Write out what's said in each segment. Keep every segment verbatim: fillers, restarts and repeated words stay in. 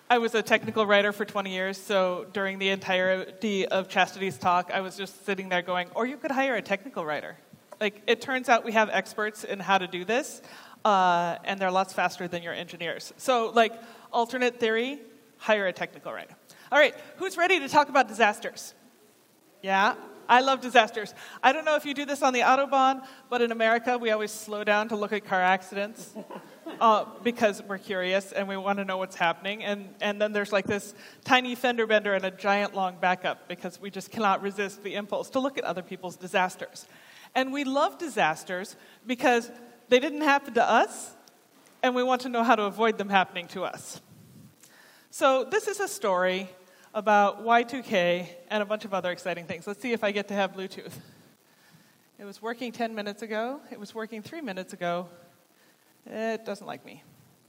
I was a technical writer for twenty years, so during the entirety of Chastity's talk, I was just sitting there going, or you could hire a technical writer. Like, it turns out we have experts in how to do this, uh, and they're lots faster than your engineers. So, like, alternate theory, hire a technical writer. All right, who's ready to talk about disasters? Yeah? I love disasters. I don't know if you do this on the Autobahn, but in America, we always slow down to look at car accidents uh, because we're curious and we want to know what's happening. And, and then there's like this tiny fender bender and a giant long backup because we just cannot resist the impulse to look at other people's disasters. And we love disasters because they didn't happen to us, and we want to know how to avoid them happening to us. So this is a story about Y two K and a bunch of other exciting things. Let's see if I get to have Bluetooth. It was working ten minutes ago. It was working three minutes ago. It doesn't like me.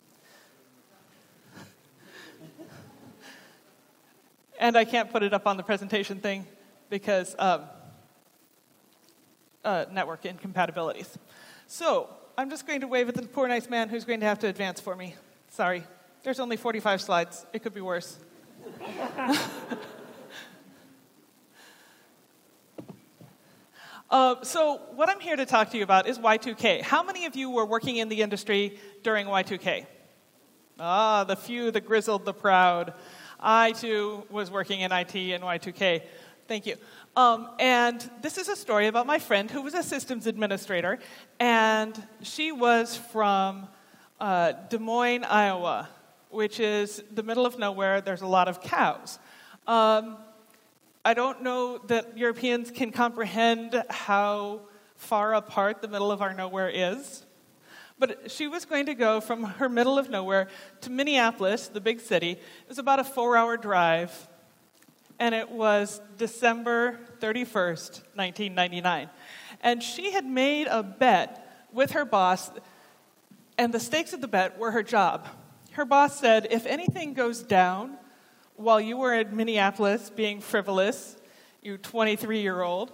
And I can't put it up on the presentation thing because um, uh, network incompatibilities. So I'm just going to wave at the poor nice man who's going to have to advance for me. Sorry. There's only forty-five slides. It could be worse. uh, so what I'm here to talk to you about is Y two K. How many of you were working in the industry during Y two K? Ah, the few, the grizzled, the proud. I, too, was working in I T in Y two K. Thank you. Um, and this is a story about my friend who was a systems administrator, and she was from uh, Des Moines, Iowa, which is the middle of nowhere. There's a lot of cows. Um, I don't know that Europeans can comprehend how far apart the middle of our nowhere is, but she was going to go from her middle of nowhere to Minneapolis, the big city. It was about a four-hour drive, and it was December thirty-first, nineteen ninety-nine. And she had made a bet with her boss, and the stakes of the bet were her job. Her boss said, if anything goes down while you were in Minneapolis being frivolous, you twenty-three-year-old,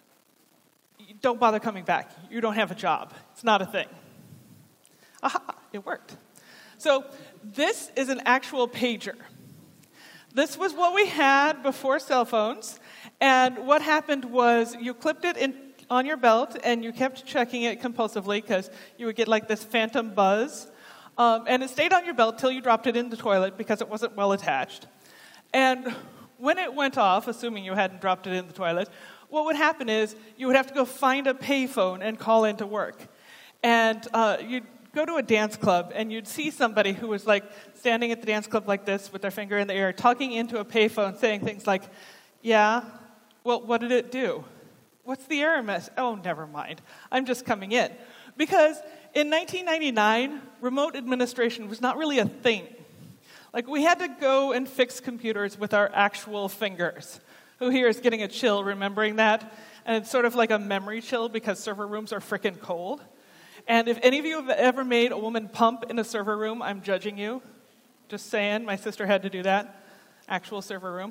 don't bother coming back. You don't have a job. It's not a thing. Aha, it worked. So this is an actual pager. This was what we had before cell phones. And what happened was you clipped it in, on your belt, and you kept checking it compulsively because you would get like this phantom buzz. Um, and it stayed on your belt till you dropped it in the toilet because it wasn't well attached. And when it went off, assuming you hadn't dropped it in the toilet, what would happen is you would have to go find a payphone and call into work. And uh, you'd go to a dance club, and you'd see somebody who was like standing at the dance club like this with their finger in the air, talking into a payphone, saying things like, yeah, well, what did it do? What's the error message? Oh, never mind. I'm just coming in. Because in nineteen ninety-nine, remote administration was not really a thing. Like, we had to go and fix computers with our actual fingers. Who here is getting a chill remembering that? And it's sort of like a memory chill because server rooms are frickin' cold. And if any of you have ever made a woman pump in a server room, I'm judging you. Just saying, my sister had to do that. Actual server room.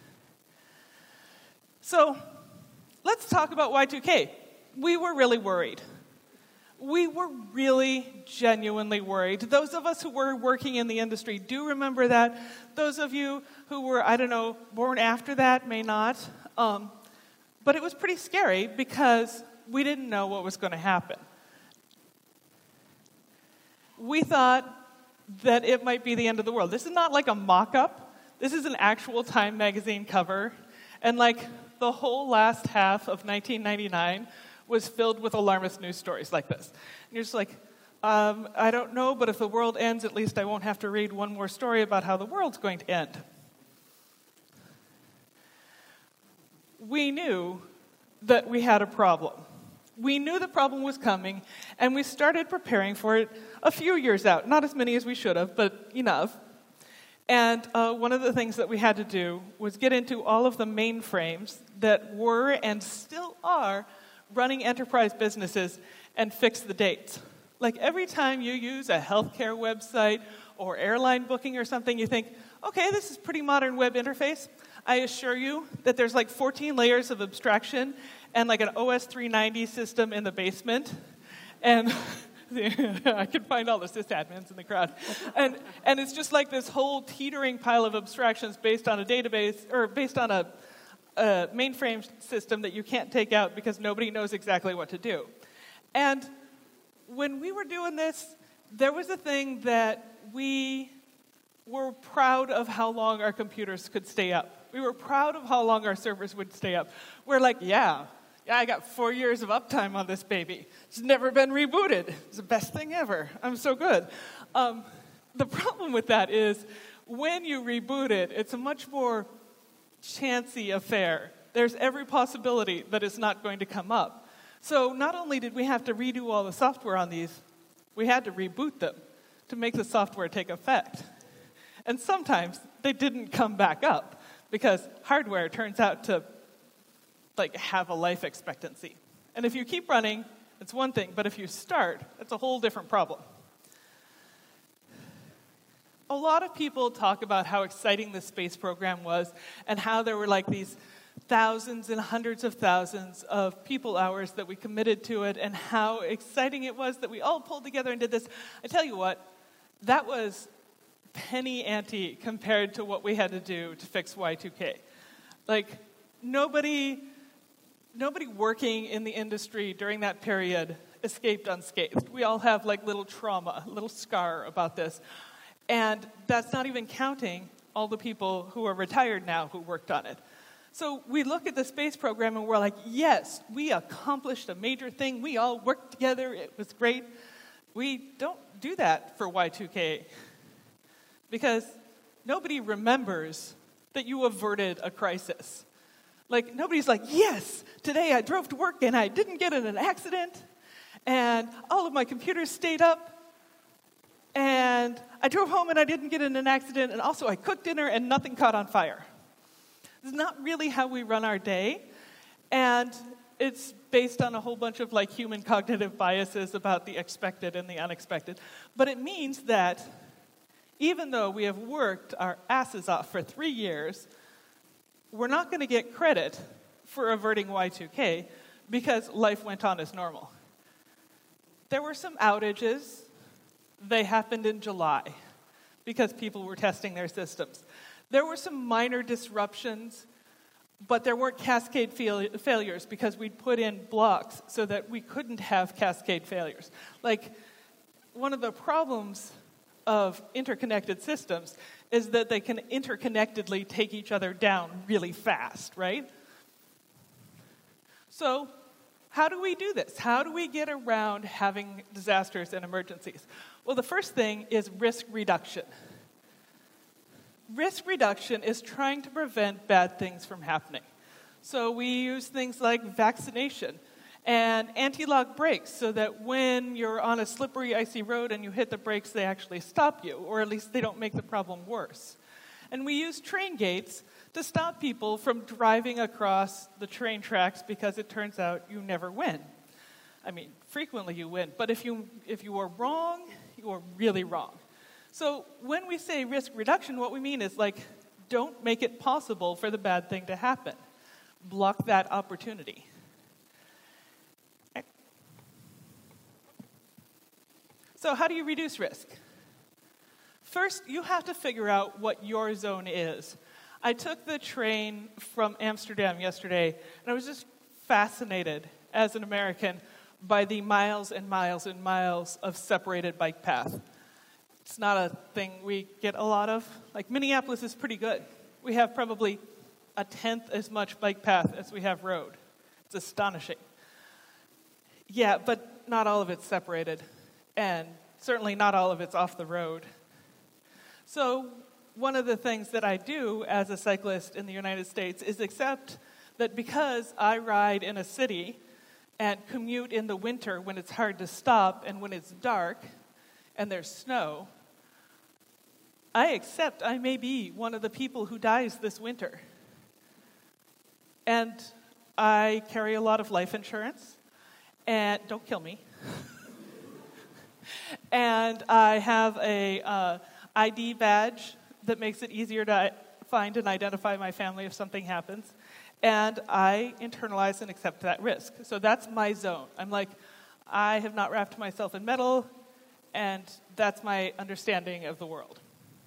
So, let's talk about Y two K. We were really worried. We were really genuinely worried. Those of us who were working in the industry do remember that. Those of you who were, I don't know, born after that may not. Um, but it was pretty scary because we didn't know what was going to happen. We thought that it might be the end of the world. This is not like a mock-up. This is an actual Time magazine cover. And like the whole last half of nineteen ninety-nine was filled with alarmist news stories like this. And you're just like, um, I don't know, but if the world ends, at least I won't have to read one more story about how the world's going to end. We knew that we had a problem. We knew the problem was coming, and we started preparing for it a few years out. Not as many as we should have, but enough. And uh, one of the things that we had to do was get into all of the mainframes that were and still are running enterprise businesses and fix the dates. Like every time you use a healthcare website or airline booking or something, you think, okay, this is pretty modern web interface. I assure you that there's like fourteen layers of abstraction and like an O S three ninety system in the basement. And I can find all the sysadmins in the crowd. And, and it's just like this whole teetering pile of abstractions based on a database, or based on a, a mainframe system that you can't take out because nobody knows exactly what to do. And when we were doing this, there was a thing that we were proud of how long our computers could stay up. We were proud of how long our servers would stay up. We're like, yeah, yeah, I got four years of uptime on this baby. It's never been rebooted. It's the best thing ever. I'm so good. Um, the problem with that is when you reboot it, it's a much more chancy affair. There's every possibility that it's not going to come up. So not only did we have to redo all the software on these, we had to reboot them to make the software take effect. And sometimes they didn't come back up because hardware turns out to like have a life expectancy. And if you keep running, it's one thing, but if you start, it's a whole different problem. A lot of people talk about how exciting the space program was and how there were like these thousands and hundreds of thousands of people hours that we committed to it and how exciting it was that we all pulled together and did this. I tell you what, that was penny ante compared to what we had to do to fix Y two K. Like, nobody, nobody working in the industry during that period escaped unscathed. We all have like little trauma, little scar about this. And that's not even counting all the people who are retired now who worked on it. So we look at the space program and we're like, yes, we accomplished a major thing. We all worked together. It was great. We don't do that for Y two K because nobody remembers that you averted a crisis. Like, nobody's like, yes, today I drove to work and I didn't get in an accident and all of my computers stayed up and I drove home and I didn't get in an accident and also I cooked dinner and nothing caught on fire. It's not really how we run our day, and it's based on a whole bunch of like human cognitive biases about the expected and the unexpected. But it means that even though we have worked our asses off for three years, we're not going to get credit for averting Y two K because life went on as normal. There were some outages. They happened in July because people were testing their systems. There were some minor disruptions, but there weren't cascade fail- failures because we'd put in blocks so that we couldn't have cascade failures. Like, one of the problems of interconnected systems is that they can interconnectedly take each other down really fast, right? So, how do we do this? How do we get around having disasters and emergencies? Well, the first thing is risk reduction. Risk reduction is trying to prevent bad things from happening. So we use things like vaccination and anti-lock brakes so that when you're on a slippery, icy road and you hit the brakes, they actually stop you, or at least they don't make the problem worse. And we use train gates to stop people from driving across the train tracks because it turns out you never win. I mean, frequently you win, but if you if you are wrong, you are really wrong. So when we say risk reduction, what we mean is like, don't make it possible for the bad thing to happen. Block that opportunity. So how do you reduce risk? First, you have to figure out what your zone is. I took the train from Amsterdam yesterday, and I was just fascinated as an American by the miles and miles and miles of separated bike path. It's not a thing we get a lot of. Like, Minneapolis is pretty good. We have probably a tenth as much bike path as we have road. It's astonishing. Yeah, but not all of it's separated. And certainly not all of it's off the road. So one of the things that I do as a cyclist in the United States is accept that because I ride in a city and commute in the winter when it's hard to stop and when it's dark and there's snow, I accept I may be one of the people who dies this winter. And I carry a lot of life insurance, and don't kill me. And I have a uh, I D badge that makes it easier to find and identify my family if something happens. And I internalize and accept that risk. So that's my zone. I'm like, I have not wrapped myself in metal, and that's my understanding of the world.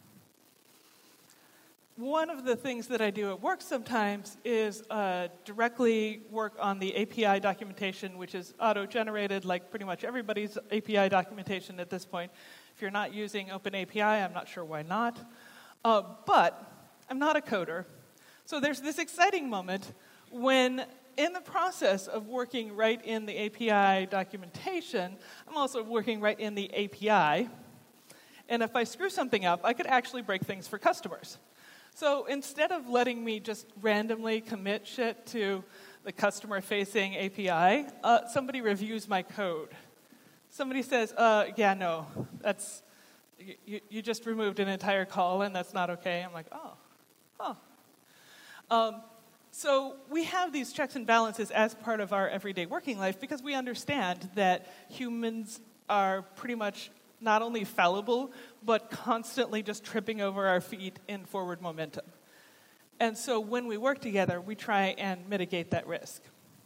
One of the things that I do at work sometimes is uh, directly work on the A P I documentation, which is auto-generated, like pretty much everybody's A P I documentation at this point. If you're not using OpenAPI, I'm not sure why not. Uh, but I'm not a coder. So there's this exciting moment when, in the process of working right in the A P I documentation, I'm also working right in the A P I. And if I screw something up, I could actually break things for customers. So instead of letting me just randomly commit shit to the customer-facing A P I, uh, somebody reviews my code. Somebody says, uh, yeah, no, that's, you, you just removed an entire call, and that's not okay. I'm like, oh, huh. Um, so we have these checks and balances as part of our everyday working life because we understand that humans are pretty much not only fallible, but constantly just tripping over our feet in forward momentum. And so when we work together, we try and mitigate that risk.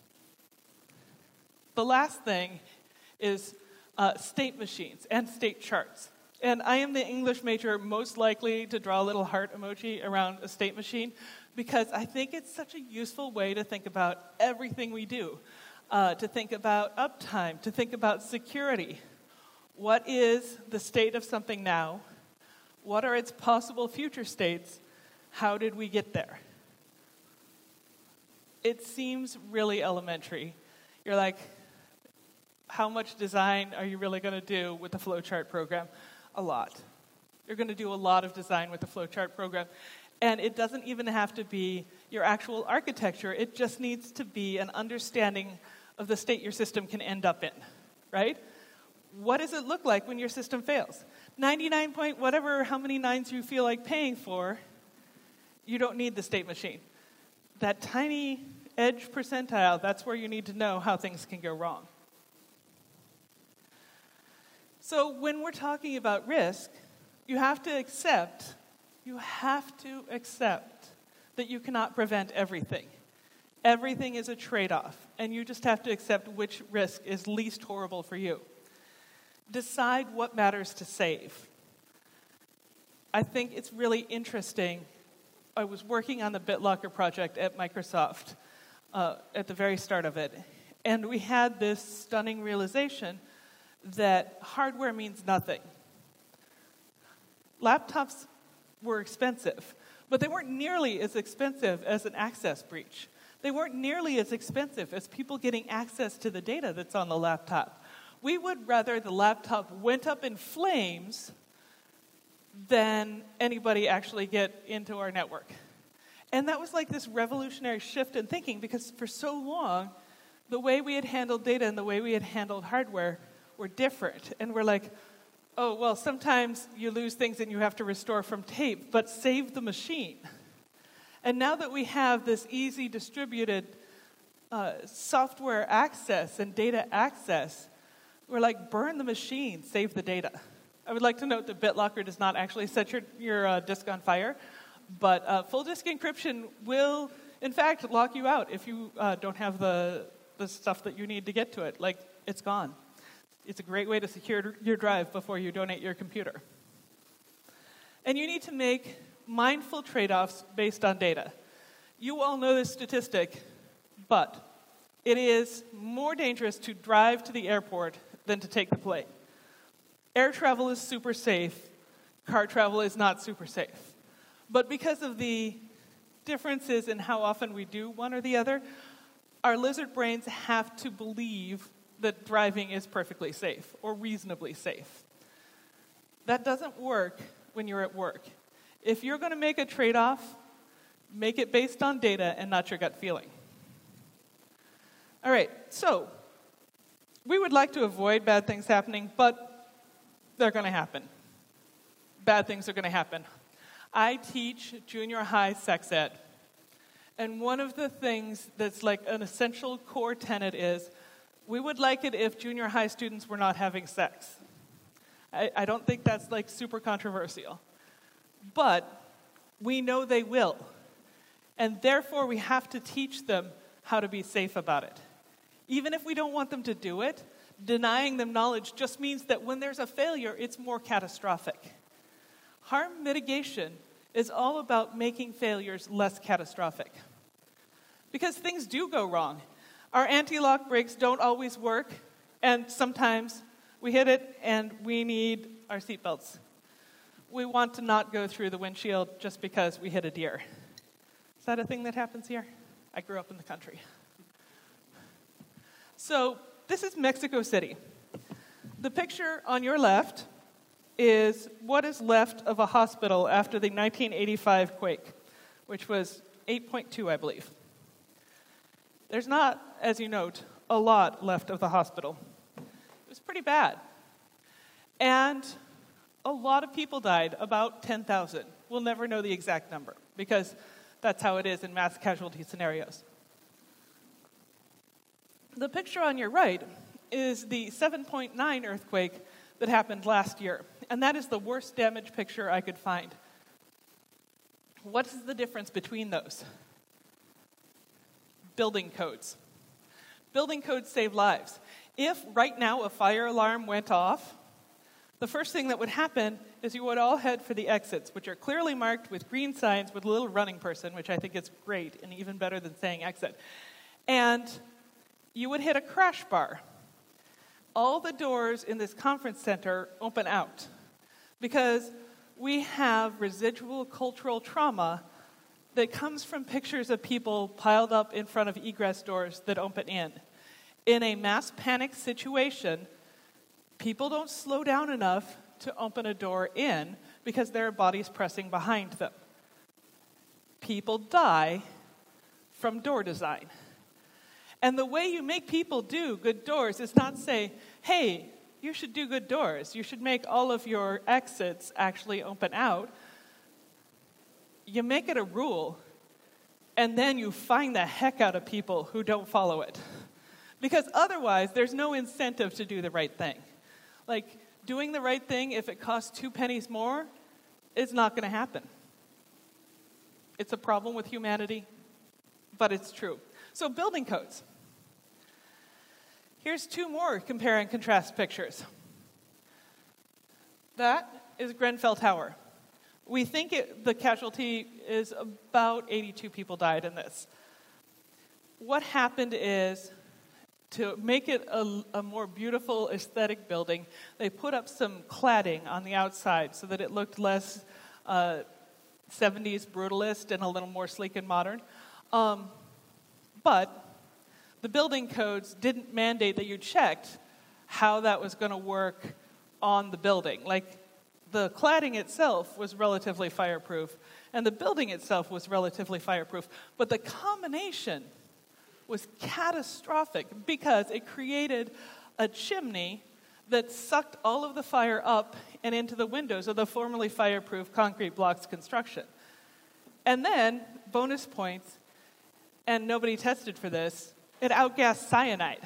The last thing is uh, state machines and state charts. And I am the English major most likely to draw a little heart emoji around a state machine because I think it's such a useful way to think about everything we do, uh, to think about uptime, to think about security. What is the state of something now? What are its possible future states? How did we get there? It seems really elementary. You're like, how much design are you really going to do with the flowchart program? A lot. You're going to do a lot of design with the flowchart program. And it doesn't even have to be your actual architecture. It just needs to be an understanding of the state your system can end up in, right? What does it look like when your system fails? ninety-nine point whatever, how many nines you feel like paying for, you don't need the state machine. That tiny edge percentile, that's where you need to know how things can go wrong. So when we're talking about risk, you have to accept, you have to accept that you cannot prevent everything. Everything is a trade-off, and you just have to accept which risk is least horrible for you. Decide what matters to save. I think it's really interesting. I was working on the BitLocker project at Microsoft uh, at the very start of it, and we had this stunning realization that hardware means nothing. Laptops were expensive, but they weren't nearly as expensive as an access breach. They weren't nearly as expensive as people getting access to the data that's on the laptop. We would rather the laptop went up in flames than anybody actually get into our network. And that was like this revolutionary shift in thinking because for so long, the way we had handled data and the way we had handled hardware were different. And we're like, oh, well, sometimes you lose things and you have to restore from tape, but save the machine. And now that we have this easy distributed uh, software access and data access, we're like, burn the machine, save the data. I would like to note that BitLocker does not actually set your, your uh, disk on fire, but uh, full disk encryption will, in fact, lock you out if you uh, don't have the, the stuff that you need to get to it. Like, it's gone. It's a great way to secure your drive before you donate your computer. And you need to make mindful trade-offs based on data. You all know this statistic, but it is more dangerous to drive to the airport than to take the plane. Air travel is super safe. Car travel is not super safe. But because of the differences in how often we do one or the other, our lizard brains have to believe that driving is perfectly safe or reasonably safe. That doesn't work when you're at work. If you're going to make a trade-off, make it based on data and not your gut feeling. All right, so we would like to avoid bad things happening, but they're going to happen. Bad things are going to happen. I teach junior high sex ed, and one of the things that's like an essential core tenet is we would like it if junior high students were not having sex. I, I don't think that's like super controversial. But we know they will. And therefore, we have to teach them how to be safe about it. Even if we don't want them to do it, Denying them knowledge just means that when there's a failure, it's more catastrophic. Harm mitigation is all about making failures less catastrophic. Because things do go wrong. Our anti-lock brakes don't always work, and sometimes we hit it and we need our seatbelts. We want to not go through the windshield just because we hit a deer. Is that a thing that happens here? I grew up in the country. So this is Mexico City. The picture on your left is what is left of a hospital after the nineteen eighty-five quake, which was eight point two, I believe. There's not, as you note, a lot left of the hospital. It was pretty bad. And a lot of people died, about ten thousand. We'll never know the exact number, because that's how it is in mass casualty scenarios. The picture on your right is the seven point nine earthquake that happened last year, and that is the worst damage picture I could find. What is the difference between those? Building codes. Building codes save lives. If right now a fire alarm went off, the first thing that would happen is you would all head for the exits, which are clearly marked with green signs with a little running person, which I think is great and even better than saying exit. And you would hit a crash bar. All the doors in this conference center open out because we have residual cultural trauma that comes from pictures of people piled up in front of egress doors that open in. In a mass panic situation, people don't slow down enough to open a door in because there are bodies pressing behind them. People die from door design. And the way you make people do good doors is not say, hey, you should do good doors. You should make all of your exits actually open out. You make it a rule, and then you fine the heck out of people who don't follow it. Because otherwise, there's no incentive to do the right thing. Like, doing the right thing, if it costs two pennies more, is not going to happen. It's a problem with humanity, but it's true. So, building codes. Here's two more compare and contrast pictures. That is Grenfell Tower. We think it, the casualty is about eighty-two people died in this. What happened is, to make it a, a more beautiful aesthetic building, they put up some cladding on the outside so that it looked less uh, seventies brutalist and a little more sleek and modern. Um, but the building codes didn't mandate that you checked how that was going to work on the building. Like, the cladding itself was relatively fireproof, and the building itself was relatively fireproof. But the combination was catastrophic because it created a chimney that sucked all of the fire up and into the windows of the formerly fireproof concrete blocks construction. And then, bonus points, and nobody tested for this, it outgassed cyanide.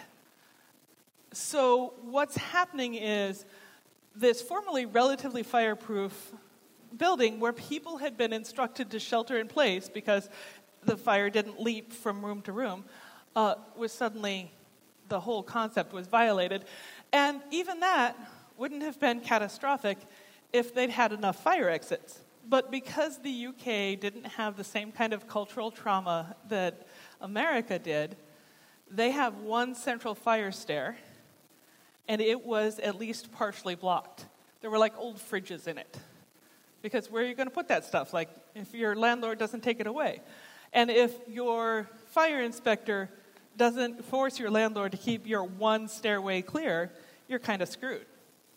So what's happening is this formerly relatively fireproof building where people had been instructed to shelter in place because the fire didn't leap from room to room, uh, was suddenly, the whole concept was violated. And even that wouldn't have been catastrophic if they'd had enough fire exits. But because the U K didn't have the same kind of cultural trauma that America did, they have one central fire stair, and it was at least partially blocked. There were like old fridges in it. Because where are you going to put that stuff? Like, if your landlord doesn't take it away. And if your fire inspector doesn't force your landlord to keep your one stairway clear, you're kind of screwed.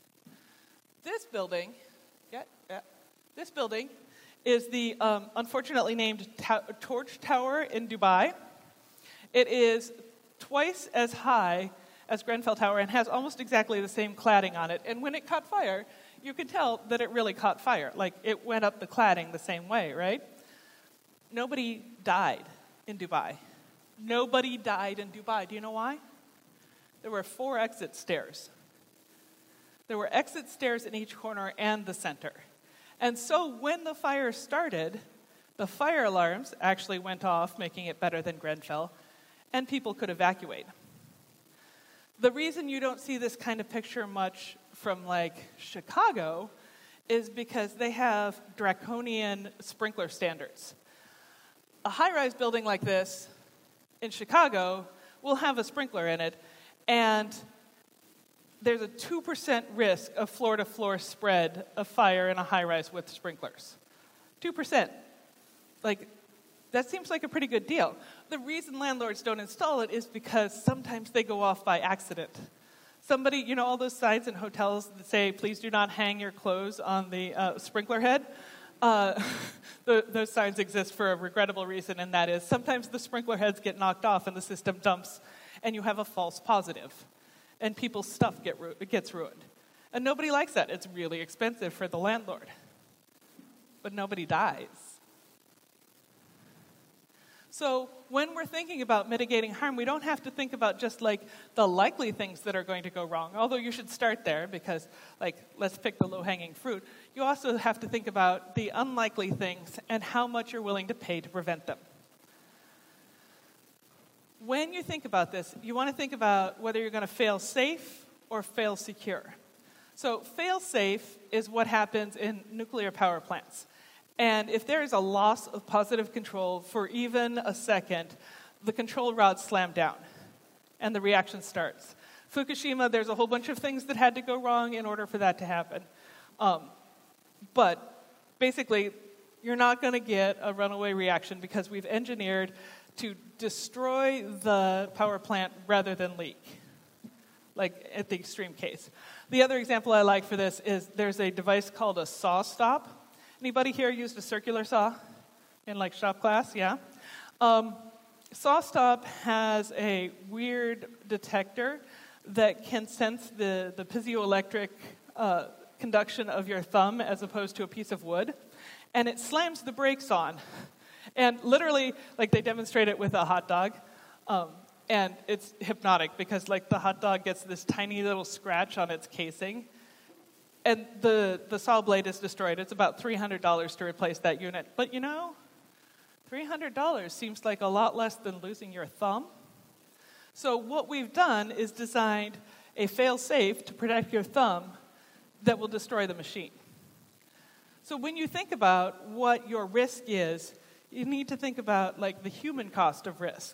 This building, yeah, yeah, this building is the um, unfortunately named ta- Torch Tower in Dubai. It is twice as high as Grenfell Tower and has almost exactly the same cladding on it. And when it caught fire, you could tell that it really caught fire. Like, it went up the cladding the same way, right? Nobody died in Dubai. Nobody died in Dubai. Do you know why? There were four exit stairs. There were exit stairs in each corner and the center. And so when the fire started, the fire alarms actually went off, making it better than Grenfell, and people could evacuate. The reason you don't see this kind of picture much from like Chicago is because they have draconian sprinkler standards. A high-rise building like this in Chicago will have a sprinkler in it, and there's a two percent risk of floor-to-floor spread of fire in a high-rise with sprinklers. two percent. Like, that seems like a pretty good deal. The reason landlords don't install it is because sometimes they go off by accident. Somebody, you know, all those signs in hotels that say, please do not hang your clothes on the uh, sprinkler head? Uh, the, those signs exist for a regrettable reason, and that is sometimes the sprinkler heads get knocked off and the system dumps, and you have a false positive, and people's stuff get ru- gets ruined. And nobody likes that. It's really expensive for the landlord. But nobody dies. So when we're thinking about mitigating harm, we don't have to think about just like the likely things that are going to go wrong, although you should start there because, like, let's pick the low-hanging fruit. You also have to think about the unlikely things and how much you're willing to pay to prevent them. When you think about this, you want to think about whether you're going to fail safe or fail secure. So fail safe is what happens in nuclear power plants. And if there is a loss of positive control for even a second, the control rods slam down, and the reaction starts. Fukushima, there's a whole bunch of things that had to go wrong in order for that to happen. Um, but basically, you're not going to get a runaway reaction because we've engineered to destroy the power plant rather than leak, like at the extreme case. The other example I like for this is there's a device called a saw stop. Anybody here used a circular saw in like shop class? Yeah. Um, SawStop has a weird detector that can sense the, the piezoelectric uh, conduction of your thumb as opposed to a piece of wood, and it slams the brakes on. And literally, like they demonstrate it with a hot dog, um, and it's hypnotic because like the hot dog gets this tiny little scratch on its casing, and the, the saw blade is destroyed. It's about three hundred dollars to replace that unit. But you know, three hundred dollars seems like a lot less than losing your thumb. So what we've done is designed a fail-safe to protect your thumb that will destroy the machine. So when you think about what your risk is, you need to think about like the human cost of risk.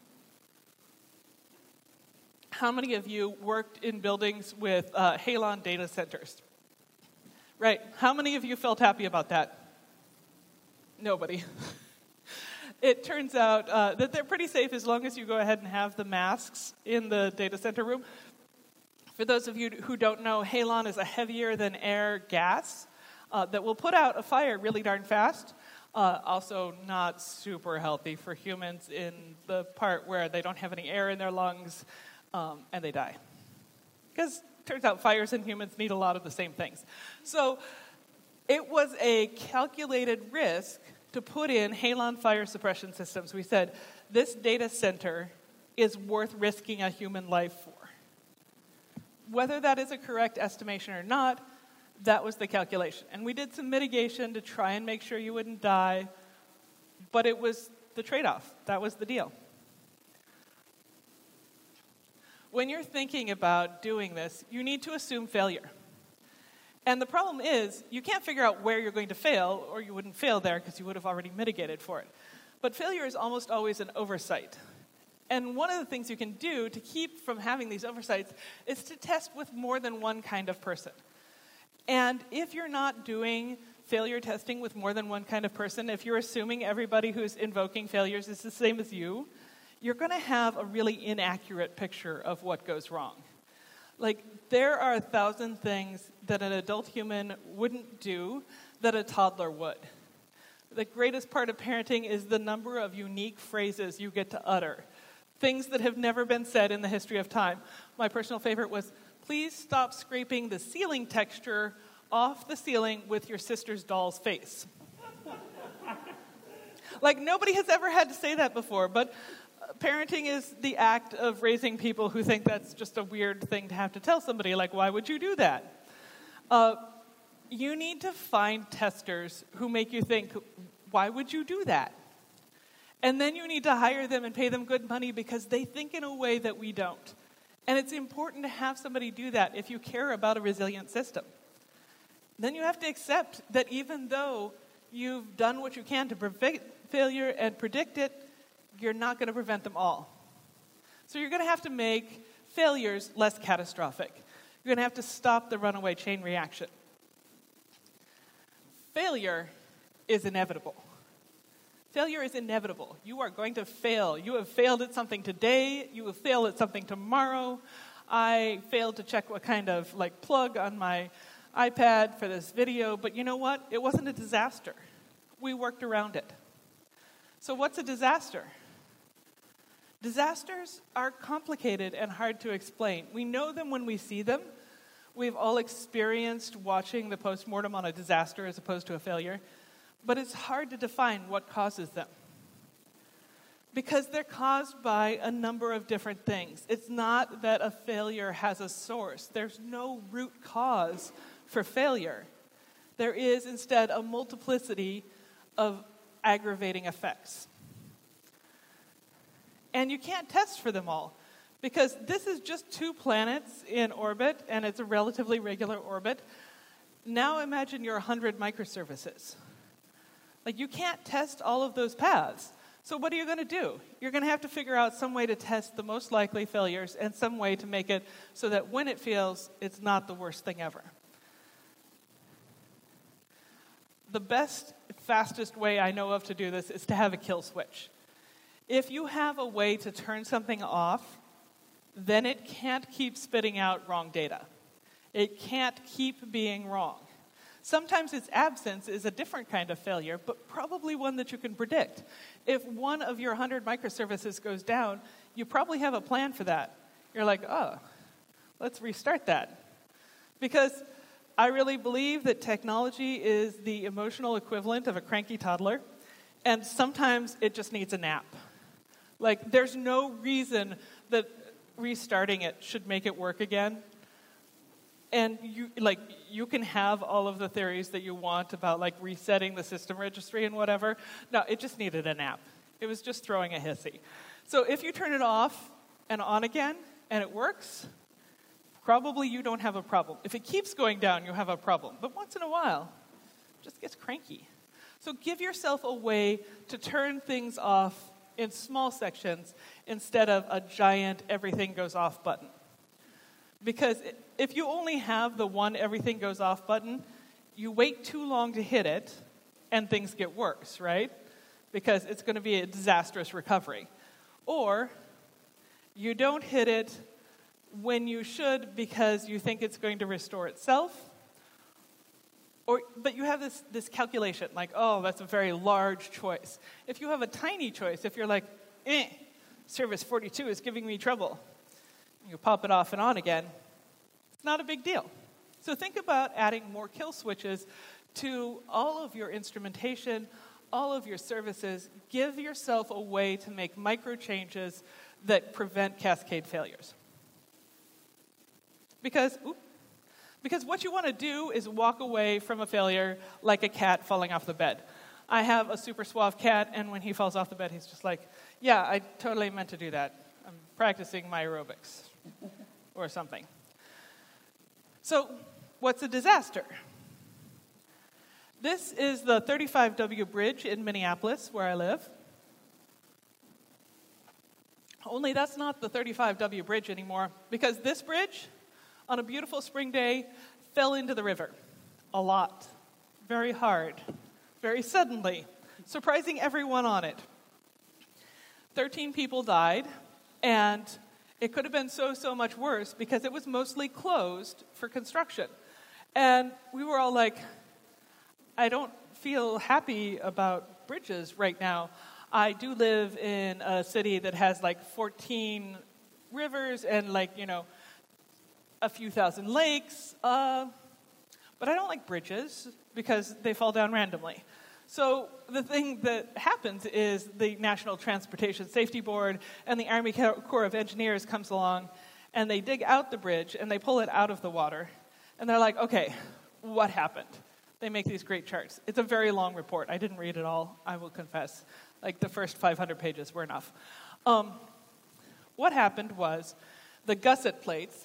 How many of you worked in buildings with uh, Halon data centers? Right. How many of you felt happy about that? Nobody. It turns out uh, that they're pretty safe as long as you go ahead and have the masks in the data center room. For those of you who don't know, halon is a heavier than air gas uh, that will put out a fire really darn fast. Uh, also not super healthy for humans in the part where they don't have any air in their lungs um, and they die. Because turns out fires and humans need a lot of the same things. So it was a calculated risk to put in halon fire suppression systems. We said, this data center is worth risking a human life for. Whether that is a correct estimation or not, that was the calculation. And we did some mitigation to try and make sure you wouldn't die, but it was the trade-off. That was the deal. When you're thinking about doing this, you need to assume failure. And the problem is, you can't figure out where you're going to fail, or you wouldn't fail there because you would have already mitigated for it. But failure is almost always an oversight. And one of the things you can do to keep from having these oversights is to test with more than one kind of person. And if you're not doing failure testing with more than one kind of person, if you're assuming everybody who's invoking failures is the same as you, you're going to have a really inaccurate picture of what goes wrong. Like, there are a thousand things that an adult human wouldn't do that a toddler would. The greatest part of parenting is the number of unique phrases you get to utter. Things that have never been said in the history of time. My personal favorite was, please stop scraping the ceiling texture off the ceiling with your sister's doll's face. Like, nobody has ever had to say that before, but parenting is the act of raising people who think that's just a weird thing to have to tell somebody. Like, why would you do that? Uh, you need to find testers who make you think, why would you do that? And then you need to hire them and pay them good money because they think in a way that we don't. And it's important to have somebody do that if you care about a resilient system. Then you have to accept that even though you've done what you can to prevent failure and predict it, you're not going to prevent them all. So you're going to have to make failures less catastrophic. You're going to have to stop the runaway chain reaction. Failure is inevitable. Failure is inevitable. You are going to fail. You have failed at something today. You will fail at something tomorrow. I failed to check what kind of like plug on my iPad for this video, but you know what? It wasn't a disaster. We worked around it. So what's a disaster? Disasters are complicated and hard to explain. We know them when we see them. We've all experienced watching the postmortem on a disaster as opposed to a failure. But it's hard to define what causes them. Because they're caused by a number of different things. It's not that a failure has a source. There's no root cause for failure. There is instead a multiplicity of aggravating effects. And you can't test for them all. Because this is just two planets in orbit, and it's a relatively regular orbit. Now imagine you're one hundred microservices. Like, you can't test all of those paths. So what are you going to do? You're going to have to figure out some way to test the most likely failures and some way to make it so that when it fails, it's not the worst thing ever. The best, fastest way I know of to do this is to have a kill switch. If you have a way to turn something off, then it can't keep spitting out wrong data. It can't keep being wrong. Sometimes its absence is a different kind of failure, but probably one that you can predict. If one of your one hundred microservices goes down, you probably have a plan for that. You're like, oh, let's restart that. Because I really believe that technology is the emotional equivalent of a cranky toddler, and sometimes it just needs a nap. Like, there's no reason that restarting it should make it work again. And you like you can have all of the theories that you want about like resetting the system registry and whatever. No, it just needed a nap. It was just throwing a hissy. So if you turn it off and on again and it works, probably you don't have a problem. If it keeps going down, you have a problem. But once in a while, it just gets cranky. So give yourself a way to turn things off in small sections instead of a giant everything goes off button. Because if you only have the one everything goes off button, you wait too long to hit it, and things get worse, right? Because it's going to be a disastrous recovery. Or you don't hit it when you should because you think it's going to restore itself. Or, but you have this, this calculation, like, oh, that's a very large choice. If you have a tiny choice, if you're like, eh, service forty-two is giving me trouble, you pop it off and on again, it's not a big deal. So think about adding more kill switches to all of your instrumentation, all of your services. Give yourself a way to make micro changes that prevent cascade failures. Because, oops, because what you want to do is walk away from a failure like a cat falling off the bed. I have a super suave cat, and when he falls off the bed, he's just like, yeah, I totally meant to do that. I'm practicing my aerobics or something. So what's a disaster? This is the thirty-five W Bridge in Minneapolis, where I live. Only that's not the thirty-five W Bridge anymore, because this bridge, on a beautiful spring day, fell into the river. A lot. Very hard. Very suddenly. Surprising everyone on it. thirteen people died, and it could have been so, so much worse because it was mostly closed for construction. And we were all like, I don't feel happy about bridges right now. I do live in a city that has like fourteen rivers and like, you know, a few thousand lakes. Uh, but I don't like bridges because they fall down randomly. So the thing that happens is the National Transportation Safety Board and the Army Corps of Engineers comes along, and they dig out the bridge, and they pull it out of the water. And they're like, okay, what happened? They make these great charts. It's a very long report. I didn't read it all, I will confess. Like, the first five hundred pages were enough. Um, what happened was The gusset plates,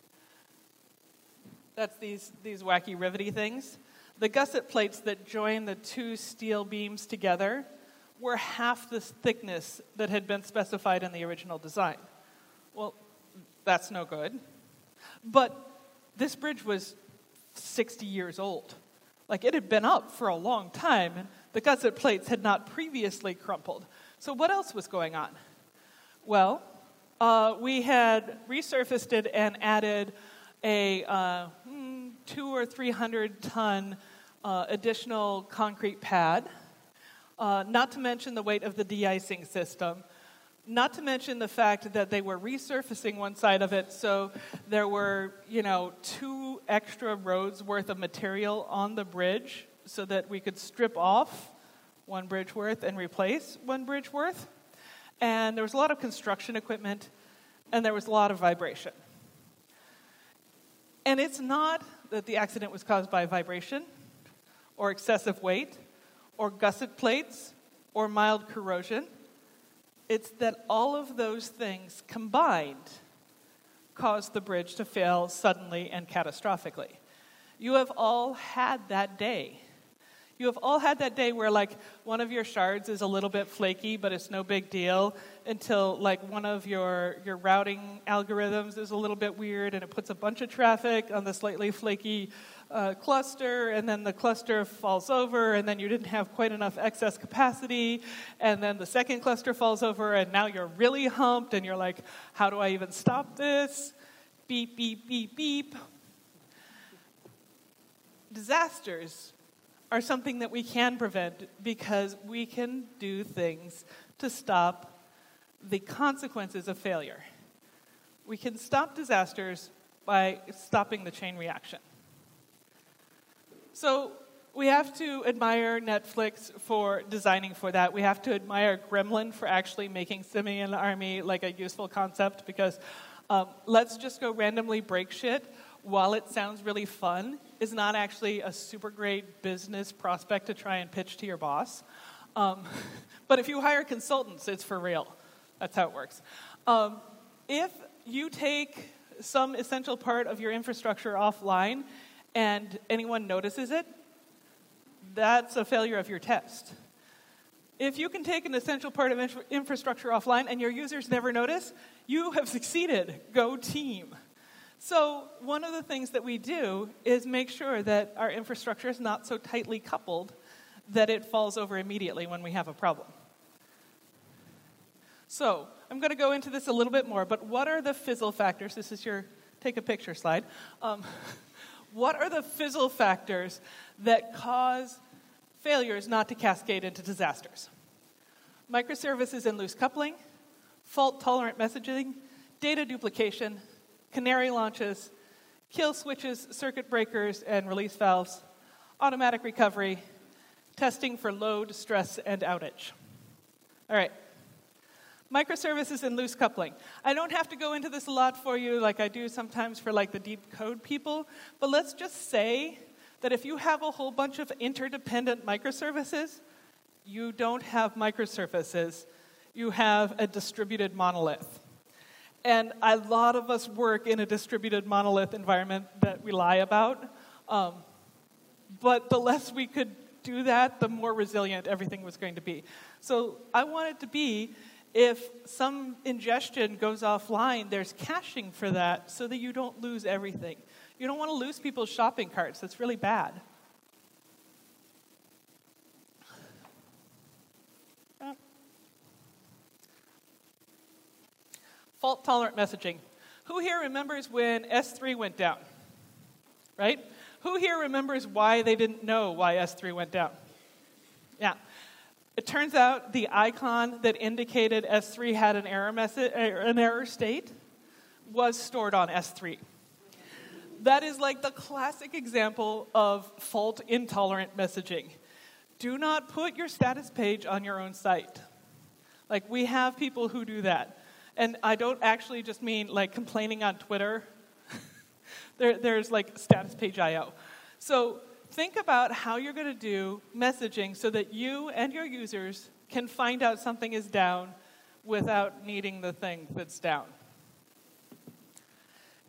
that's these, these wacky rivety things. The gusset plates that join the two steel beams together were half the thickness that had been specified in the original design. Well, that's no good. But this bridge was sixty years old. Like, it had been up for a long time, and the gusset plates had not previously crumpled. So what else was going on? Well, uh, we had resurfaced it and added a uh, two or three hundred ton uh, additional concrete pad, uh, not to mention the weight of the de-icing system, not to mention the fact that they were resurfacing one side of it, so there were, you know, two extra roads worth of material on the bridge so that we could strip off one bridge worth and replace one bridge worth. And there was a lot of construction equipment, and there was a lot of vibration. And it's not that the accident was caused by vibration or excessive weight or gusset plates or mild corrosion. It's that all of those things combined caused the bridge to fail suddenly and catastrophically. You have all had that day. You have all had that day where, like, one of your shards is a little bit flaky, but it's no big deal, until, like, one of your, your routing algorithms is a little bit weird, and it puts a bunch of traffic on the slightly flaky uh, cluster, and then the cluster falls over, and then you didn't have quite enough excess capacity, and then the second cluster falls over, and now you're really humped, and you're like, how do I even stop this? Beep, beep, beep, beep. Disasters are something that we can prevent because we can do things to stop the consequences of failure. We can stop disasters by stopping the chain reaction. So we have to admire Netflix for designing for that. We have to admire Gremlin for actually making Simian Army like a useful concept, because um, let's just go randomly break shit, while it sounds really fun, is not actually a super great business prospect to try and pitch to your boss. Um, but if you hire consultants, it's for real. That's how it works. Um, if you take some essential part of your infrastructure offline and anyone notices it, that's a failure of your test. If you can take an essential part of infra- infrastructure offline and your users never notice, you have succeeded. Go team. So one of the things that we do is make sure that our infrastructure is not so tightly coupled that it falls over immediately when we have a problem. So I'm going to go into this a little bit more, but what are the fizzle factors? This is your take a picture slide. Um, what are the fizzle factors that cause failures not to cascade into disasters? Microservices and loose coupling, fault-tolerant messaging, data duplication, canary launches, kill switches, circuit breakers, and release valves, automatic recovery, testing for load, stress, and outage. All right. Microservices and loose coupling. I don't have to go into this a lot for you like I do sometimes for like the deep code people, but let's just say that if you have a whole bunch of interdependent microservices, you don't have microservices. You have a distributed monolith. And a lot of us work in a distributed monolith environment that we lie about. Um, but the less we could do that, the more resilient everything was going to be. So I want it to be, if some ingestion goes offline, there's caching for that so that you don't lose everything. You don't want to lose people's shopping carts. That's really bad. Fault-tolerant messaging. Who here remembers when S three went down? Right? Who here remembers why they didn't know why S three went down? Yeah. It turns out the icon that indicated S three had an error message, an error state, was stored on S three. That is like the classic example of fault-intolerant messaging. Do not put your status page on your own site. Like, we have people who do that. And I don't actually just mean like complaining on Twitter. there, there's like status page I O. So think about how you're going to do messaging so that you and your users can find out something is down without needing the thing that's down.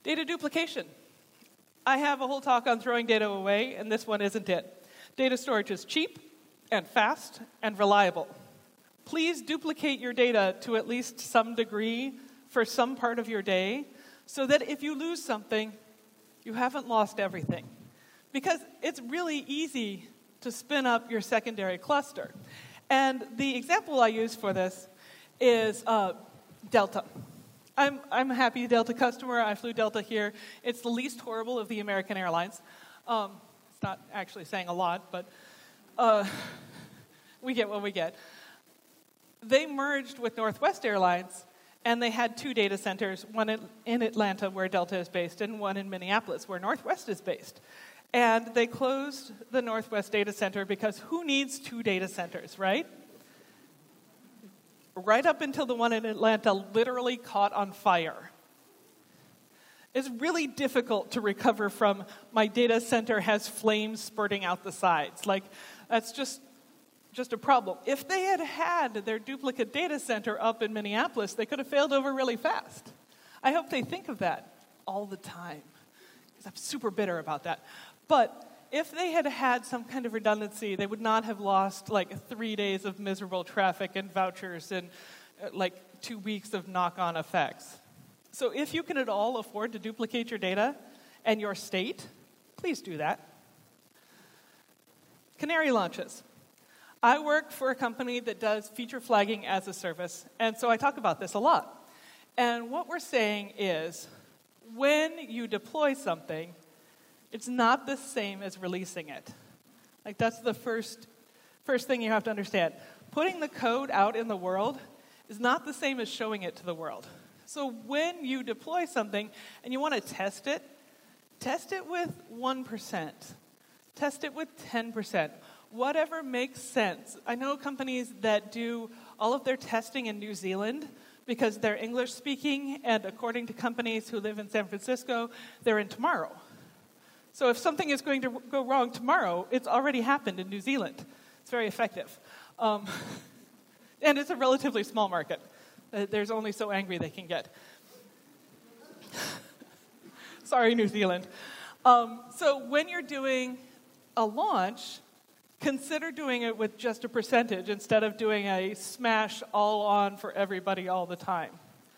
Data duplication. I have a whole talk on throwing data away, and this one isn't it. Data storage is cheap and fast and reliable. Please duplicate your data to at least some degree for some part of your day so that if you lose something, you haven't lost everything. Because it's really easy to spin up your secondary cluster. And the example I use for this is uh, Delta. I'm, I'm a happy Delta customer. I flew Delta here. It's the least horrible of the American Airlines. Um, it's not actually saying a lot, but uh, we get what we get. They merged with Northwest Airlines, and they had two data centers, one in, in Atlanta, where Delta is based, and one in Minneapolis, where Northwest is based. And they closed the Northwest data center because who needs two data centers, right? Right up until the one in Atlanta literally caught on fire. It's really difficult to recover from my data center has flames spurting out the sides. Like, that's just, just a problem. If they had had their duplicate data center up in Minneapolis, they could have failed over really fast. I hope they think of that all the time, because I'm super bitter about that. But if they had had some kind of redundancy, they would not have lost like three days of miserable traffic and vouchers and uh, like two weeks of knock-on effects. So if you can at all afford to duplicate your data and your state, please do that. Canary launches. I work for a company that does feature flagging as a service, and so I talk about this a lot. And what we're saying is, when you deploy something, it's not the same as releasing it. Like, that's the first, first thing you have to understand. Putting the code out in the world is not the same as showing it to the world. So when you deploy something and you want to test it, test it with one percent. Test it with ten percent. Whatever makes sense. I know companies that do all of their testing in New Zealand because they're English speaking, and according to companies who live in San Francisco, they're in tomorrow. So if something is going to go wrong tomorrow, it's already happened in New Zealand. It's very effective. Um, and it's a relatively small market. Uh, there's only so angry they can get. Sorry, New Zealand. Um, so when you're doing a launch, consider doing it with just a percentage instead of doing a smash all on for everybody all the time.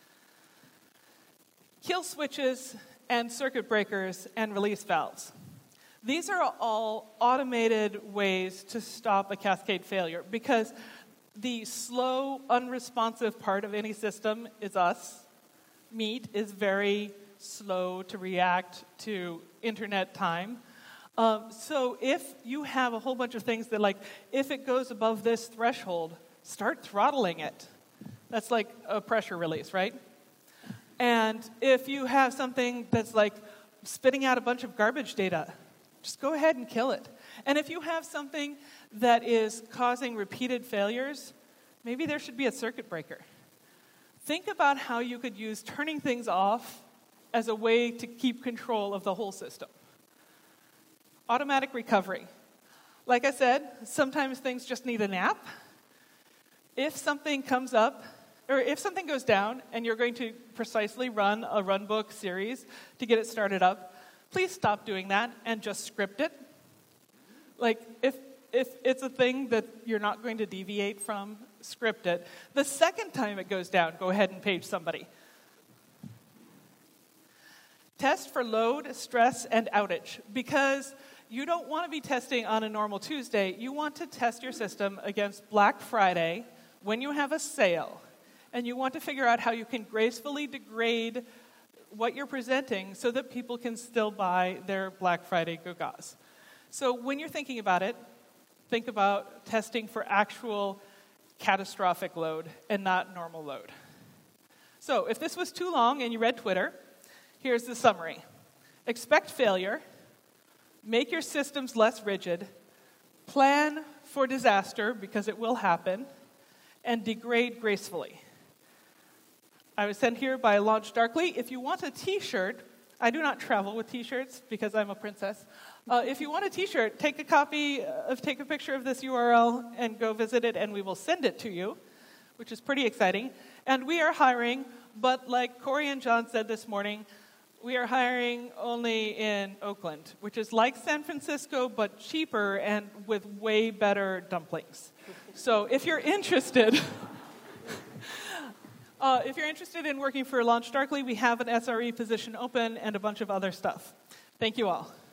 Kill switches and circuit breakers and release valves. These are all automated ways to stop a cascade failure because the slow, unresponsive part of any system is us. Meat is very slow to react to internet time. Um, so if you have a whole bunch of things that, like, if it goes above this threshold, start throttling it. That's like a pressure release, right? And if you have something that's like spitting out a bunch of garbage data, just go ahead and kill it. And if you have something that is causing repeated failures, maybe there should be a circuit breaker. Think about how you could use turning things off as a way to keep control of the whole system. Automatic recovery. Like I said, sometimes things just need a nap. If something comes up, or if something goes down and you're going to precisely run a runbook series to get it started up, please stop doing that and just script it. Like, if if it's a thing that you're not going to deviate from, script it. The second time it goes down, go ahead and page somebody. Test for load, stress, and outage, because you don't want to be testing on a normal Tuesday. You want to test your system against Black Friday when you have a sale. And you want to figure out how you can gracefully degrade what you're presenting so that people can still buy their Black Friday gagas. So when you're thinking about it, think about testing for actual catastrophic load and not normal load. So if this was too long and you read Twitter, here's the summary. Expect failure, make your systems less rigid, plan for disaster because it will happen, and degrade gracefully. I was sent here by Launch Darkly. If you want a t-shirt, I do not travel with t-shirts because I'm a princess. Uh, if you want a t-shirt, take a copy of, take a picture of this U R L and go visit it, and we will send it to you, which is pretty exciting. And we are hiring, but like Corey and John said this morning, We are hiring only in Oakland, which is like San Francisco, but cheaper and with way better dumplings. So if you're interested, uh, if you're interested in working for LaunchDarkly, we have an S R E position open and a bunch of other stuff. Thank you all.